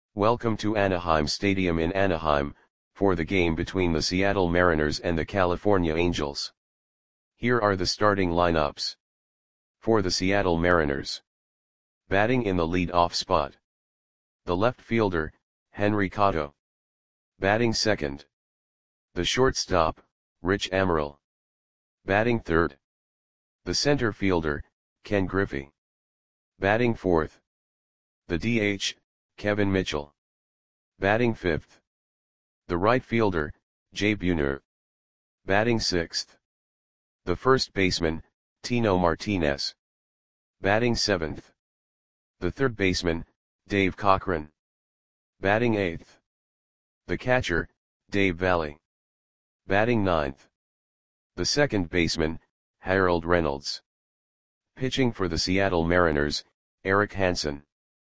Welcome to Anaheim Stadium in Anaheim, for the game between the Seattle Mariners and the California Angels. Here are the starting lineups. For the Seattle Mariners. Batting in the lead-off spot. The left fielder, Henry Cotto. Batting second. The shortstop, Rich Amaral. Batting third. The center fielder, Ken Griffey. Batting fourth. The DH, Kevin Mitchell. Batting fifth. The right fielder, Jay Buhner. Batting sixth. The first baseman, Tino Martinez. Batting seventh. The third baseman, Dave Cochran. Batting eighth. The catcher, Dave Valle. Batting ninth. The second baseman, Harold Reynolds. Pitching for the Seattle Mariners, Eric Hansen.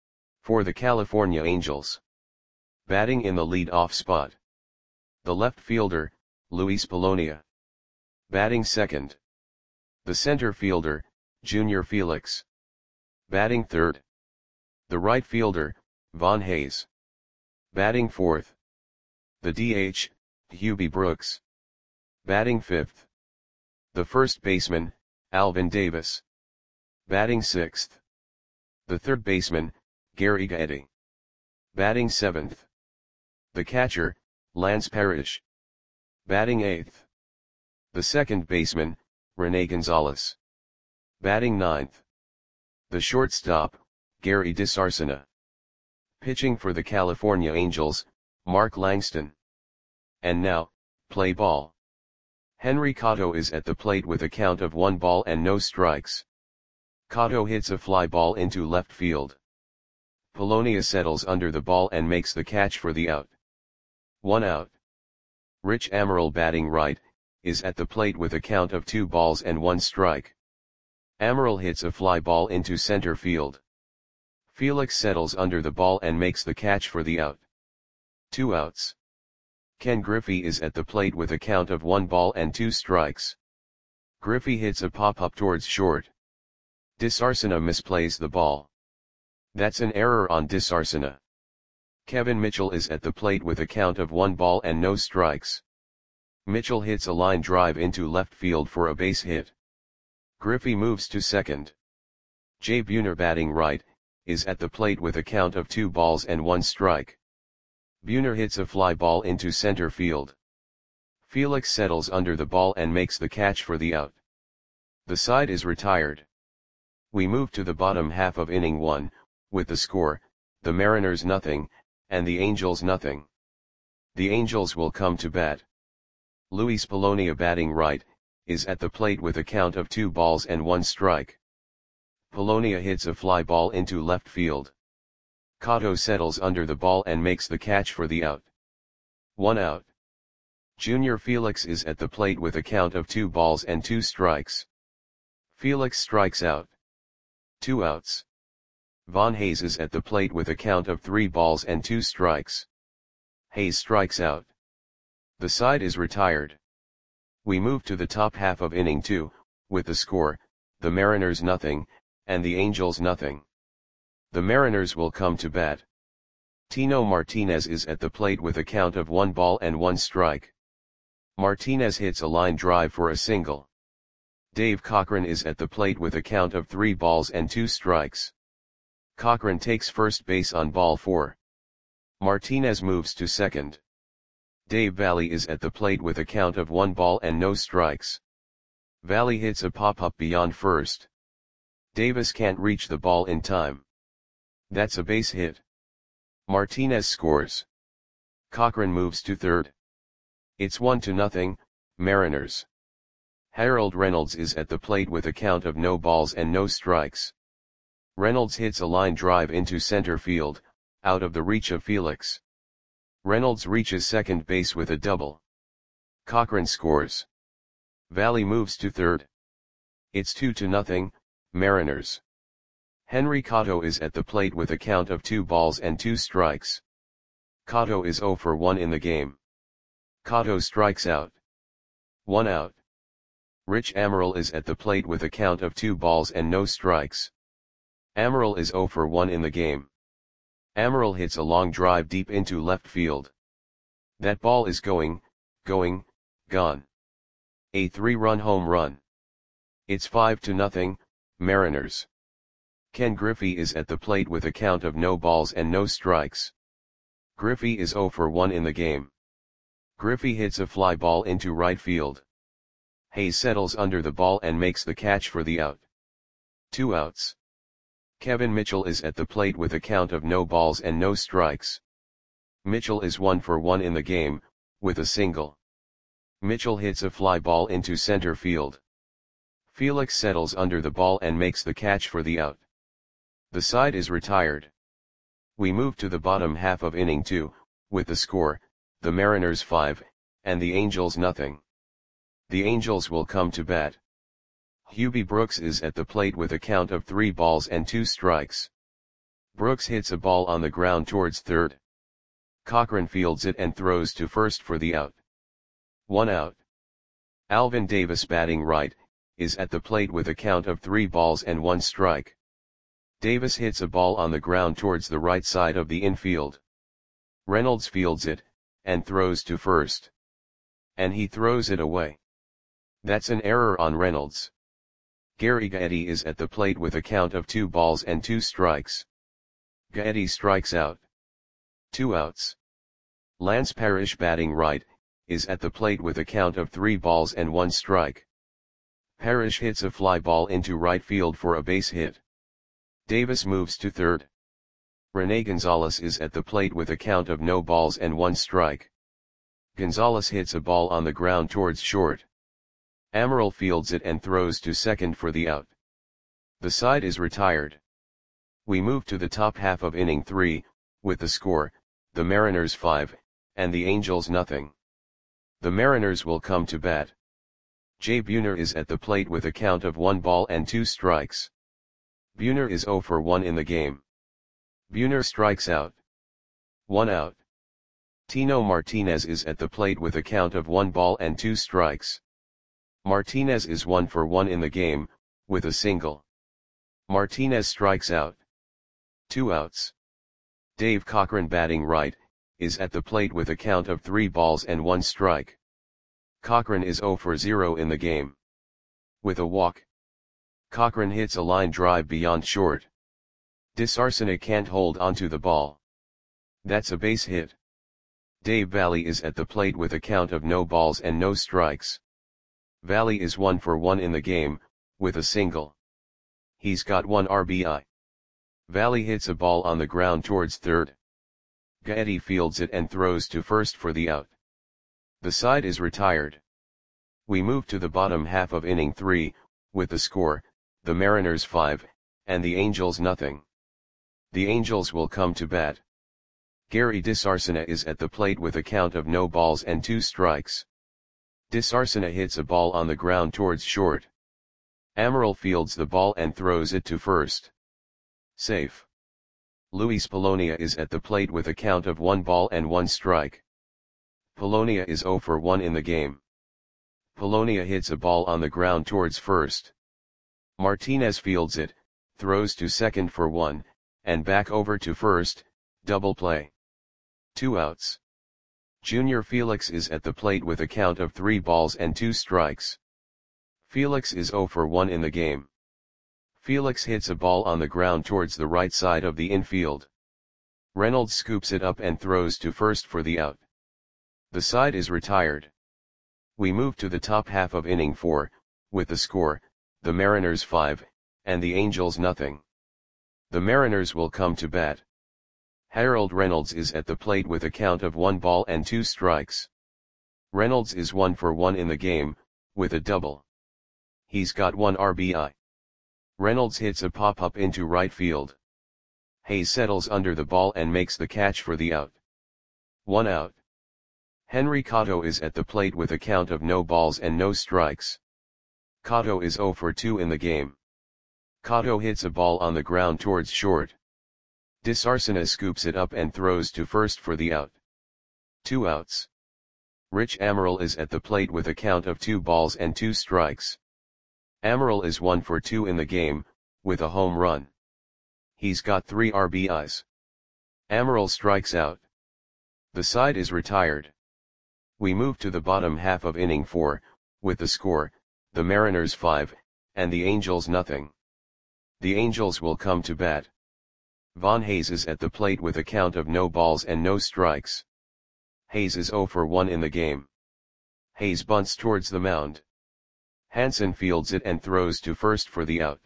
For the California Angels. Batting in the lead-off spot. The left fielder, Luis Polonia. Batting second. The center fielder, Junior Felix. Batting third. The right fielder, Von Hayes. Batting fourth. The DH, Hubie Brooks. Batting fifth. The first baseman, Alvin Davis. Batting sixth. The third baseman, Gary Gaetti. Batting seventh. The catcher, Lance Parrish. Batting eighth. The second baseman, Rene Gonzalez. Batting ninth. The shortstop, Gary DiSarcina. Pitching for the California Angels, Mark Langston. And now, play ball. Henry Cotto is at the plate with a count of 1 ball and no strikes. Cotto hits a fly ball into left field. Polonia settles under the ball and makes the catch for the out. 1 out. Rich Amaral, batting right, is at the plate with a count of 2 balls and 1 strike. Amaral hits a fly ball into center field. Felix settles under the ball and makes the catch for the out. 2 outs. Ken Griffey is at the plate with a count of 1 ball and 2 strikes. Griffey hits a pop-up towards short. DiSarcina misplays the ball. That's an error on DiSarcina. Kevin Mitchell is at the plate with a count of 1 ball and no strikes. Mitchell hits a line drive into left field for a base hit. Griffey moves to second. Jay Buhner, batting right, is at the plate with a count of 2 balls and 1 strike. Buhner hits a fly ball into center field. Felix settles under the ball and makes the catch for the out. The side is retired. We move to the bottom half of inning 1, with the score, the Mariners nothing, and the Angels nothing. The Angels will come to bat. Luis Polonia, batting right, is at the plate with a count of 2 balls and 1 strike. Polonia hits a fly ball into left field. Cotto settles under the ball and makes the catch for the out. 1 out. Junior Felix is at the plate with a count of 2 balls and 2 strikes. Felix strikes out. 2 outs. Von Hayes is at the plate with a count of 3 balls and 2 strikes. Hayes strikes out. The side is retired. We move to the top half of inning 2, with the score, the Mariners nothing, and the Angels nothing. The Mariners will come to bat. Tino Martinez is at the plate with a count of 1 ball and 1 strike. Martinez hits a line drive for a single. Dave Cochran is at the plate with a count of 3 balls and 2 strikes. Cochran takes first base on ball 4. Martinez moves to second. Dave Valle is at the plate with a count of 1 ball and no strikes. Valle hits a pop-up beyond first. Davis can't reach the ball in time. That's a base hit. Martinez scores. Cochran moves to third. It's 1-0, Mariners. Harold Reynolds is at the plate with a count of no balls and no strikes. Reynolds hits a line drive into center field, out of the reach of Felix. Reynolds reaches second base with a double. Cochran scores. Valle moves to third. It's 2-0, Mariners. Henry Cotto is at the plate with a count of 2 balls and 2 strikes. Cotto is 0 for 1 in the game. Cotto strikes out. 1 out. Rich Amaral is at the plate with a count of 2 balls and no strikes. Amaral is 0 for 1 in the game. Amaral hits a long drive deep into left field. That ball is going, gone. A 3-run home run. It's 5-0, Mariners. Ken Griffey is at the plate with a count of no balls and no strikes. Griffey is 0 for 1 in the game. Griffey hits a fly ball into right field. Hayes settles under the ball and makes the catch for the out. 2 outs. Kevin Mitchell is at the plate with a count of no balls and no strikes. Mitchell is 1 for 1 in the game, with a single. Mitchell hits a fly ball into center field. Felix settles under the ball and makes the catch for the out. The side is retired. We move to the bottom half of inning 2, with the score, the Mariners 5, and the Angels nothing. The Angels will come to bat. Hubie Brooks is at the plate with a count of 3 balls and 2 strikes. Brooks hits a ball on the ground towards third. Cochran fields it and throws to first for the out. 1 out. Alvin Davis, batting right, is at the plate with a count of 3 balls and 1 strike. Davis hits a ball on the ground towards the right side of the infield. Reynolds fields it, and throws to first. And he throws it away. That's an error on Reynolds. Gary Gaetti is at the plate with a count of 2 balls and 2 strikes. Gaetti strikes out. 2 outs. Lance Parrish, batting right, is at the plate with a count of 3 balls and 1 strike. Parrish hits a fly ball into right field for a base hit. Davis moves to third. Rene Gonzalez is at the plate with a count of no balls and 1 strike. Gonzalez hits a ball on the ground towards short. Amaral fields it and throws to second for the out. The side is retired. We move to the top half of inning 3, with the score, the Mariners 5, and the Angels nothing. The Mariners will come to bat. Jay Buhner is at the plate with a count of 1 ball and 2 strikes. Buhner is 0 for 1 in the game. Buhner strikes out. 1 out. Tino Martinez is at the plate with a count of 1 ball and 2 strikes. Martinez is 1 for 1 in the game, with a single. Martinez strikes out. 2 outs. Dave Cochran, batting right, is at the plate with a count of 3 balls and 1 strike. Cochran is 0 for 0 in the game. With a walk. Cochran hits a line drive beyond short. DeSarcina can't hold onto the ball. That's a base hit. Dave Valle is at the plate with a count of no balls and no strikes. Valle is 1 for 1 in the game, with a single. He's got 1 RBI. Valle hits a ball on the ground towards third. Gaetti fields it and throws to first for the out. The side is retired. We move to the bottom half of inning 3, with the score, the Mariners 5, and the Angels nothing. The Angels will come to bat. Gary DeSarcina is at the plate with a count of no balls and 2 strikes. DeSarcina hits a ball on the ground towards short. Amaral fields the ball and throws it to first. Safe. Luis Polonia is at the plate with a count of 1 ball and 1 strike. Polonia is 0 for 1 in the game. Polonia hits a ball on the ground towards first. Martinez fields it, throws to second for 1, and back over to first, double play. 2 outs. Junior Felix is at the plate with a count of 3 balls and 2 strikes. Felix is 0 for 1 in the game. Felix hits a ball on the ground towards the right side of the infield. Reynolds scoops it up and throws to first for the out. The side is retired. We move to the top half of inning 4, with the score, the Mariners 5, and the Angels nothing. The Mariners will come to bat. Harold Reynolds is at the plate with a count of 1 ball and 2 strikes. Reynolds is 1 for 1 in the game, with a double. He's got 1 RBI. Reynolds hits a pop-up into right field. Hayes settles under the ball and makes the catch for the out. 1 out. Henry Cotto is at the plate with a count of no balls and no strikes. Cotto is 0 for 2 in the game. Cotto hits a ball on the ground towards short. DeSarcina scoops it up and throws to first for the out. 2 outs. Rich Amaral is at the plate with a count of 2 balls and 2 strikes. Amaral is 1 for 2 in the game, with a home run. He's got 3 RBIs. Amaral strikes out. The side is retired. We move to the bottom half of inning 4, with the score, the Mariners 5, and the Angels nothing. The Angels will come to bat. Von Hayes is at the plate with a count of no balls and no strikes. Hayes is 0 for 1 in the game. Hayes bunts towards the mound. Hansen fields it and throws to first for the out.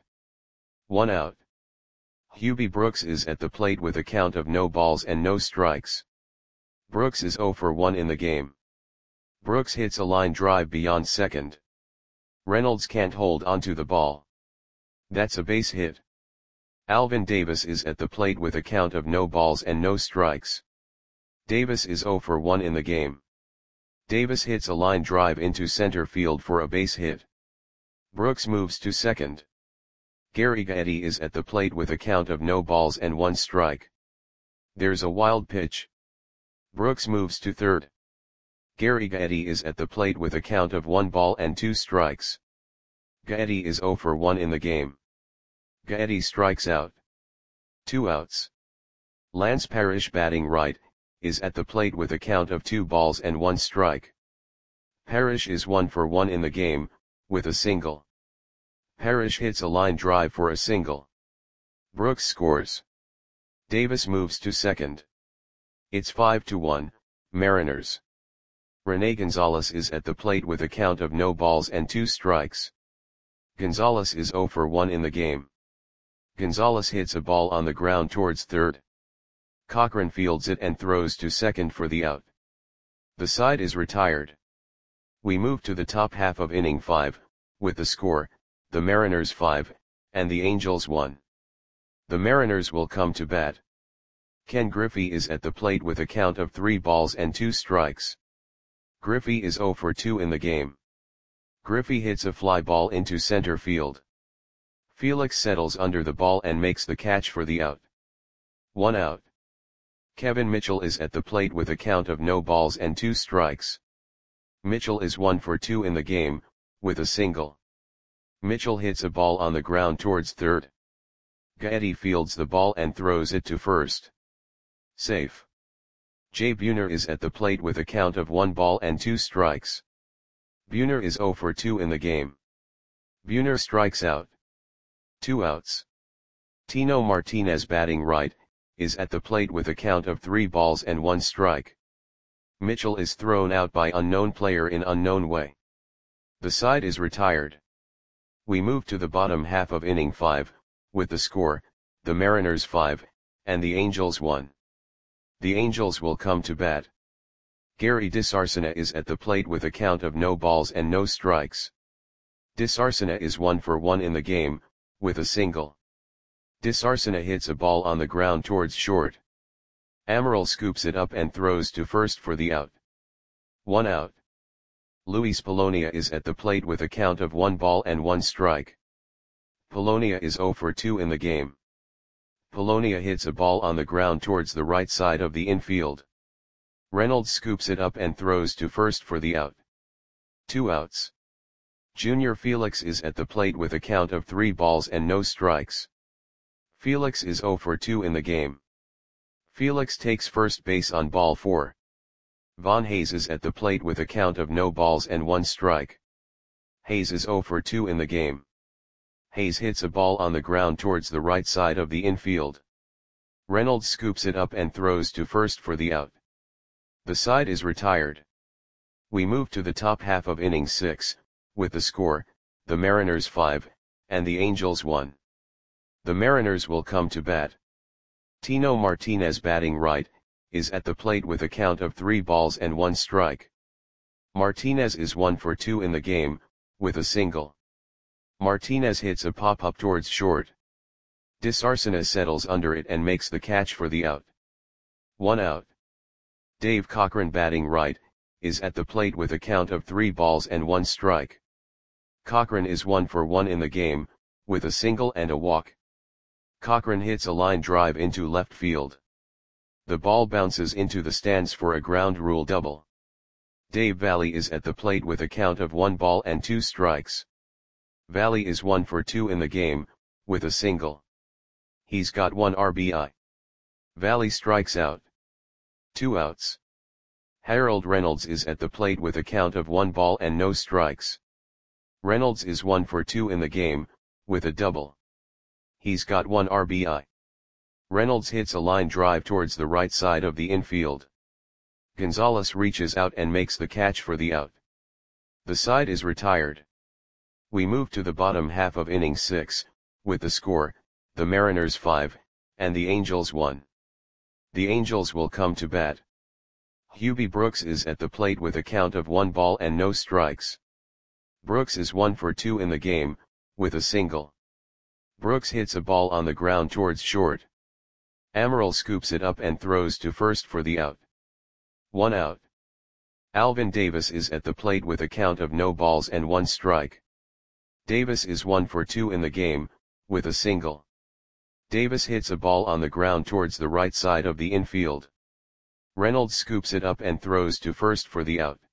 1 out. Hubie Brooks is at the plate with a count of no balls and no strikes. Brooks is 0 for 1 in the game. Brooks hits a line drive beyond second. Reynolds can't hold onto the ball. That's a base hit. Alvin Davis is at the plate with a count of no balls and no strikes. Davis is 0 for 1 in the game. Davis hits a line drive into center field for a base hit. Brooks moves to second. Gary Gaetti is at the plate with a count of no balls and 1 strike. There's a wild pitch. Brooks moves to third. Gary Gaetti is at the plate with a count of 1 ball and 2 strikes. Gaetti is 0 for 1 in the game. Gaetti strikes out. 2 outs. Lance Parrish, batting right, is at the plate with a count of 2 balls and 1 strike. Parrish is 1 for 1 in the game, with a single. Parrish hits a line drive for a single. Brooks scores. Davis moves to second. It's 5-1, Mariners. Rene Gonzalez is at the plate with a count of no balls and 2 strikes. Gonzalez is 0 for 1 in the game. Gonzalez hits a ball on the ground towards third. Cochran fields it and throws to second for the out. The side is retired. We move to the top half of inning 5, with the score, the Mariners 5, and the Angels 1. The Mariners will come to bat. Ken Griffey is at the plate with a count of 3 balls and 2 strikes. Griffey is 0 for 2 in the game. Griffey hits a fly ball into center field. Felix settles under the ball and makes the catch for the out. 1 out. Kevin Mitchell is at the plate with a count of no balls and 2 strikes. Mitchell is 1 for 2 in the game, with a single. Mitchell hits a ball on the ground towards third. Gaetti fields the ball and throws it to first. Safe. Jay Buhner is at the plate with a count of 1 ball and 2 strikes. Buhner is 0 for 2 in the game. Buhner strikes out. 2 outs. Tino Martinez, batting right, is at the plate with a count of 3 balls and 1 strike. Mitchell is thrown out by unknown player in unknown way. The side is retired. We move to the bottom half of inning 5, with the score, the Mariners 5, and the Angels 1. The Angels will come to bat. Gary DeSarcina is at the plate with a count of no balls and no strikes. DeSarcina is 1 for 1 in the game, with a single. DeSarcina hits a ball on the ground towards short. Amaral scoops it up and throws to first for the out. 1 out. Luis Polonia is at the plate with a count of 1 ball and 1 strike. Polonia is 0 for 2 in the game. Polonia hits a ball on the ground towards the right side of the infield. Reynolds scoops it up and throws to first for the out. 2 outs. Junior Felix is at the plate with a count of 3 balls and no strikes. Felix is 0 for 2 in the game. Felix takes first base on ball 4. Von Hayes is at the plate with a count of no balls and 1 strike. Hayes is 0 for 2 in the game. Hayes hits a ball on the ground towards the right side of the infield. Reynolds scoops it up and throws to first for the out. The side is retired. We move to the top half of inning 6, with the score, the Mariners 5, and the Angels 1. The Mariners will come to bat. Tino Martinez, batting right, is at the plate with a count of 3 balls and 1 strike. Martinez is 1 for 2 in the game, with a single. Martinez hits a pop-up towards short. DeSarcina settles under it and makes the catch for the out. 1 out. Dave Cochran, batting right, is at the plate with a count of 3 balls and 1 strike. Cochran is 1 for 1 in the game, with a single and a walk. Cochran hits a line drive into left field. The ball bounces into the stands for a ground rule double. Dave Valle is at the plate with a count of 1 ball and 2 strikes. Valle is 1 for 2 in the game, with a single. He's got 1 RBI. Valley strikes out. 2 outs. Harold Reynolds is at the plate with a count of 1 ball and no strikes. Reynolds is 1 for 2 in the game, with a double. He's got 1 RBI. Reynolds hits a line drive towards the right side of the infield. Gonzalez reaches out and makes the catch for the out. The side is retired. We move to the bottom half of inning 6, with the score, the Mariners 5, and the Angels 1. The Angels will come to bat. Hubie Brooks is at the plate with a count of 1 ball and no strikes. Brooks is 1 for 2 in the game, with a single. Brooks hits a ball on the ground towards short. Amaral scoops it up and throws to first for the out. 1 out. Alvin Davis is at the plate with a count of no balls and 1 strike. Davis is 1 for 2 in the game, with a single. Davis hits a ball on the ground towards the right side of the infield. Reynolds scoops it up and throws to first for the out.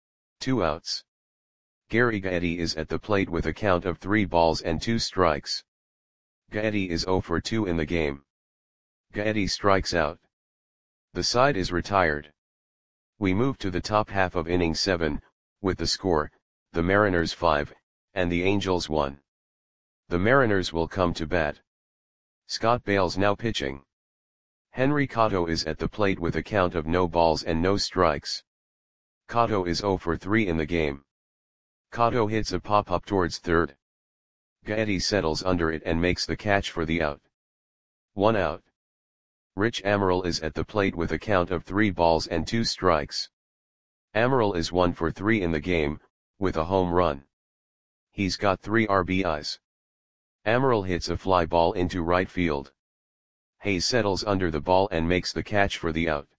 2 outs. Gary Gaetti is at the plate with a count of 3 balls and 2 strikes. Gaetti is 0 for 2 in the game. Gaetti strikes out. The side is retired. We move to the top half of inning 7, with the score, the Mariners 5, and the Angels 1. The Mariners will come to bat. Scott Bales now pitching. Henry Cotto is at the plate with a count of no balls and no strikes. Cotto is 0 for 3 in the game. Cotto hits a pop-up towards third. Gaetti settles under it and makes the catch for the out. 1 out. Rich Amaral is at the plate with a count of 3 balls and 2 strikes. Amaral is 1 for 3 in the game, with a home run. He's got 3 RBIs. Amaral hits a fly ball into right field. Hayes settles under the ball and makes the catch for the out.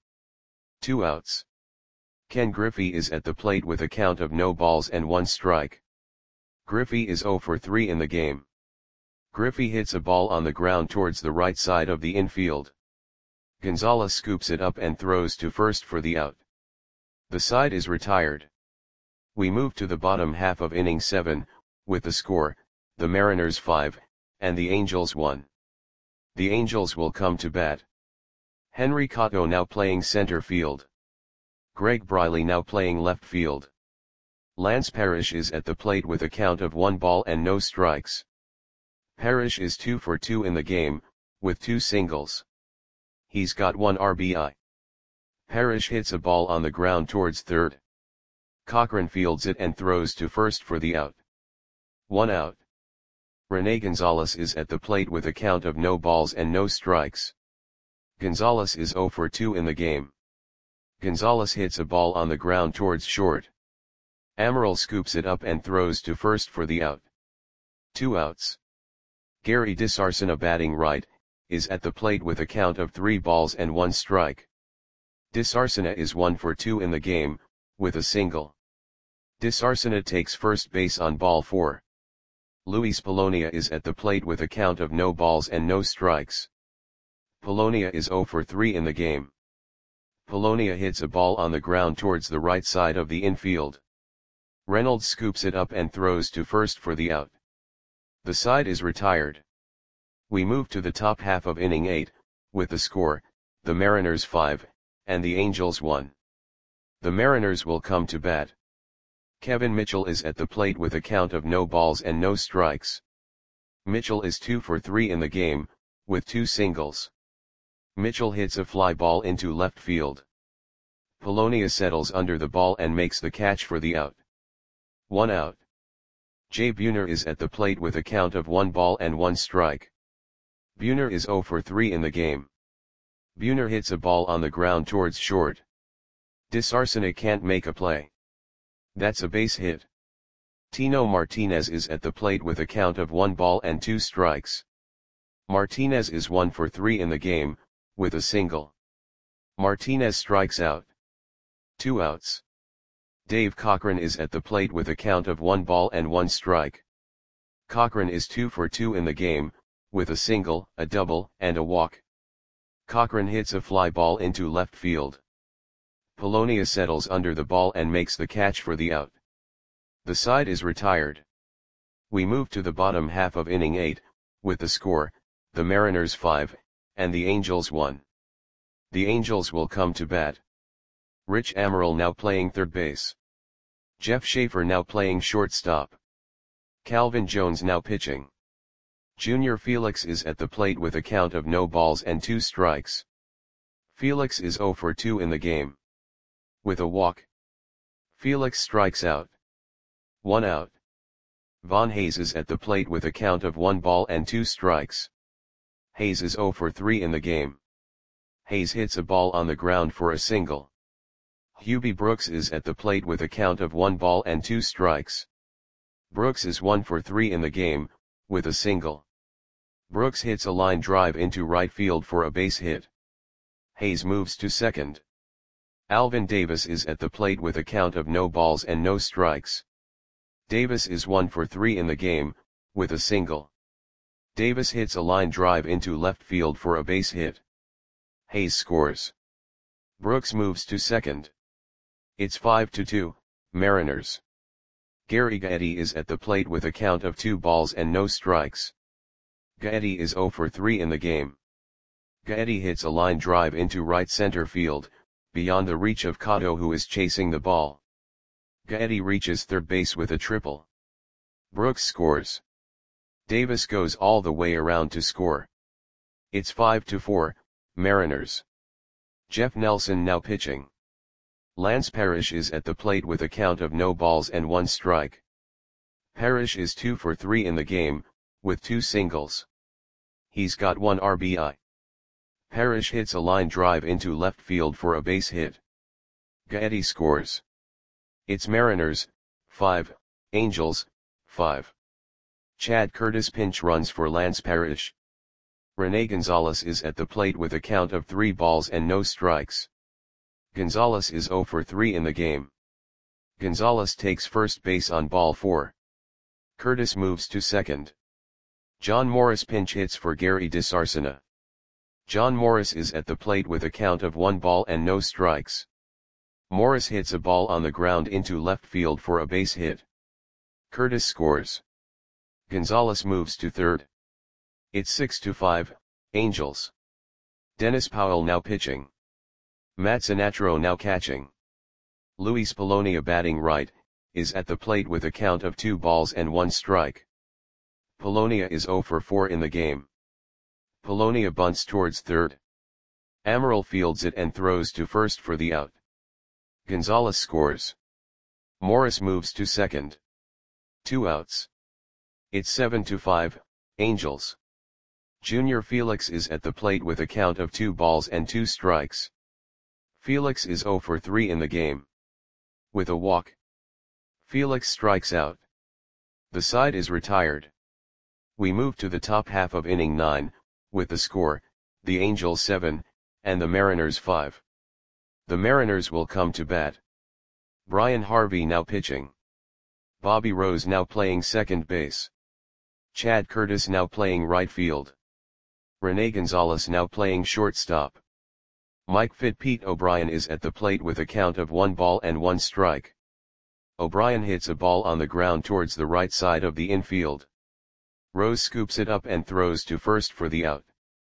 2 outs. Ken Griffey is at the plate with a count of no balls and 1 strike. Griffey is 0 for 3 in the game. Griffey hits a ball on the ground towards the right side of the infield. Gonzalez scoops it up and throws to first for the out. The side is retired. We move to the bottom half of inning 7, with the score, the Mariners 5, and the Angels 1. The Angels will come to bat. Henry Cotto now playing center field. Greg Briley now playing left field. Lance Parrish is at the plate with a count of 1 ball and no strikes. Parrish is 2 for 2 in the game, with 2 singles. He's got 1 RBI. Parrish hits a ball on the ground towards third. Cochran fields it and throws to first for the out. 1 out. Rene Gonzalez is at the plate with a count of no balls and no strikes. Gonzalez is 0 for 2 in the game. Gonzalez hits a ball on the ground towards short. Amaral scoops it up and throws to first for the out. 2 outs. Gary DeSarcina batting right, is at the plate with a count of 3 balls and 1 strike. DeSarcina is 1 for 2 in the game, with a single. DeSarcina takes first base on ball 4. Luis Polonia is at the plate with a count of no balls and no strikes. Polonia is 0 for 3 in the game. Polonia hits a ball on the ground towards the right side of the infield. Reynolds scoops it up and throws to first for the out. The side is retired. We move to the top half of inning 8, with the score, the Mariners 5, and the Angels 1. The Mariners will come to bat. Kevin Mitchell is at the plate with a count of no balls and no strikes. Mitchell is 2 for 3 in the game, with 2 singles. Mitchell hits a fly ball into left field. Polonia settles under the ball and makes the catch for the out. 1 out. Jay Buhner is at the plate with a count of 1 ball and 1 strike. Buhner is 0 for 3 in the game. Buhner hits a ball on the ground towards short. DeSarcina can't make a play. That's a base hit. Tino Martinez is at the plate with a count of 1 ball and 2 strikes. Martinez is 1 for 3 in the game, with a single. Martinez strikes out. 2 outs. Dave Cochran is at the plate with a count of 1 ball and 1 strike. Cochran is 2 for 2 in the game, with a single, a double, and a walk. Cochran hits a fly ball into left field. Polonia settles under the ball and makes the catch for the out. The side is retired. We move to the bottom half of inning 8, with the score, the Mariners 5, and the Angels 1. The Angels will come to bat. Rich Amaral now playing third base. Jeff Schaefer now playing shortstop. Calvin Jones now pitching. Junior Felix is at the plate with a count of no balls and 2 strikes. Felix is 0 for 2 in the game. With a walk. Felix strikes out. 1 out. Von Hayes is at the plate with a count of 1 ball and 2 strikes. Hayes is 0 for 3 in the game. Hayes hits a ball on the ground for a single. Hubie Brooks is at the plate with a count of 1 ball and 2 strikes. Brooks is 1 for 3 in the game, with a single. Brooks hits a line drive into right field for a base hit. Hayes moves to second. Alvin Davis is at the plate with a count of no balls and no strikes. Davis is 1 for 3 in the game, with a single. Davis hits a line drive into left field for a base hit. Hayes scores. Brooks moves to second. It's 5-2, Mariners. Gary Gaetti is at the plate with a count of 2 balls and no strikes. Gaetti is 0 for 3 in the game. Gaetti hits a line drive into right center field, beyond the reach of Cotto, who is chasing the ball. Gaetti reaches third base with a triple. Brooks scores. Davis goes all the way around to score. It's 5-4, Mariners. Jeff Nelson now pitching. Lance Parrish is at the plate with a count of no balls and 1 strike. Parrish is 2 for 3 in the game, with 2 singles. He's got 1 RBI. Parrish hits a line drive into left field for a base hit. Gaetti scores. It's Mariners, 5, Angels, 5. Chad Curtis pinch runs for Lance Parrish. Rene Gonzalez is at the plate with a count of 3 balls and no strikes. Gonzalez is 0 for 3 in the game. Gonzalez takes first base on ball 4. Curtis moves to second. John Morris pinch hits for Gary DeSarcina. John Morris is at the plate with a count of 1 ball and no strikes. Morris hits a ball on the ground into left field for a base hit. Curtis scores. Gonzalez moves to third. It's 6-5, Angels. Dennis Powell now pitching. Matt Sinatro now catching. Luis Polonia batting right, is at the plate with a count of 2 balls and 1 strike. Polonia is 0 for 4 in the game. Polonia bunts towards third. Amaral fields it and throws to first for the out. Gonzalez scores. Morris moves to second. 2 outs. It's 7-5, Angels. Junior Felix is at the plate with a count of 2 balls and 2 strikes. Felix is 0 for 3 in the game. With a walk. Felix strikes out. The side is retired. We move to the top half of inning 9, with the score, the Angels 7, and the Mariners 5. The Mariners will come to bat. Brian Harvey now pitching. Bobby Rose now playing second base. Chad Curtis now playing right field. Rene Gonzalez now playing shortstop. Mike Pete O'Brien is at the plate with a count of 1 ball and 1 strike. O'Brien hits a ball on the ground towards the right side of the infield. Rose scoops it up and throws to first for the out.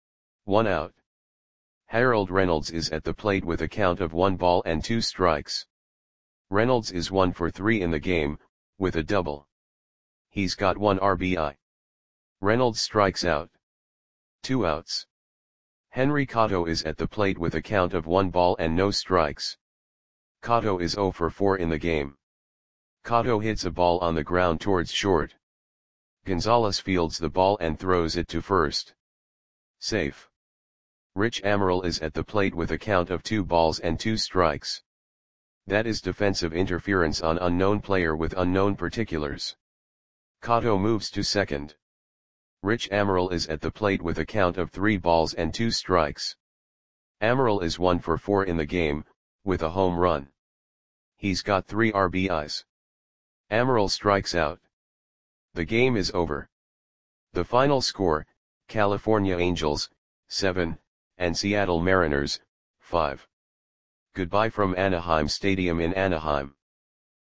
1 out. Harold Reynolds is at the plate with a count of 1 ball and 2 strikes. Reynolds is 1 for 3 in the game, with a double. He's got 1 RBI. Reynolds strikes out. 2 outs. Henry Cotto is at the plate with a count of 1 ball and no strikes. Cotto is 0 for 4 in the game. Cotto hits a ball on the ground towards short. Gonzalez fields the ball and throws it to first. Safe. Rich Amaral is at the plate with a count of 2 balls and 2 strikes. That is defensive interference on unknown player with unknown particulars. Cotto moves to second. Rich Amaral is at the plate with a count of 3 balls and 2 strikes. Amaral is 1 for 4 in the game, with a home run. He's got 3 RBIs. Amaral strikes out. The game is over. The final score, California Angels, 7, and Seattle Mariners, 5. Goodbye from Anaheim Stadium in Anaheim.